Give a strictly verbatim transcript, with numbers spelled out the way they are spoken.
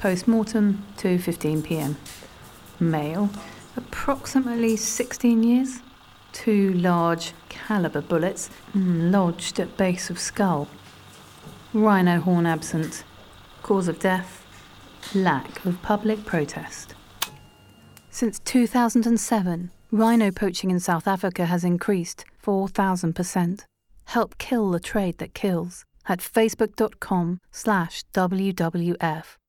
Post-mortem, two fifteen p m. Male, approximately sixteen years. Two large caliber bullets lodged at base of skull. Rhino horn absent. Cause of death, lack of public protest. Since two thousand seven, rhino poaching in South Africa has increased four thousand percent. Help kill the trade that kills at facebook dot com slash W W F.